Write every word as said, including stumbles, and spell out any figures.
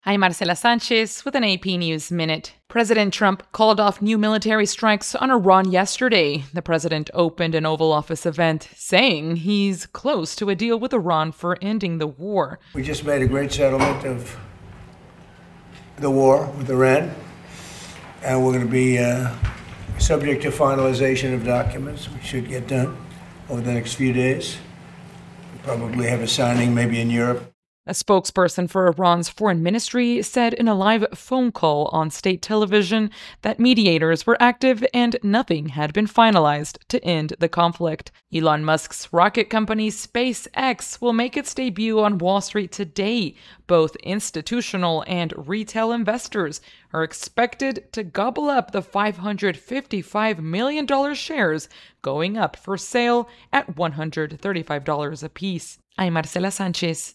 I'm Marcela Sanchez with an A P News Minute. President Trump called off new military strikes on Iran yesterday. The president opened an Oval Office event saying he's close to a deal with Iran for ending the war. We just made a great settlement of the war with Iran, and we're going to be uh, subject to finalization of documents. We should get done over the next few days. We'll probably have a signing maybe in Europe. A spokesperson for Iran's foreign ministry said in a live phone call on state television that mediators were active and nothing had been finalized to end the conflict. Elon Musk's rocket company SpaceX will make its debut on Wall Street today. Both institutional and retail investors are expected to gobble up the five hundred fifty-five million dollars shares, going up for sale at one hundred thirty-five dollars apiece. I'm Marcela Sanchez.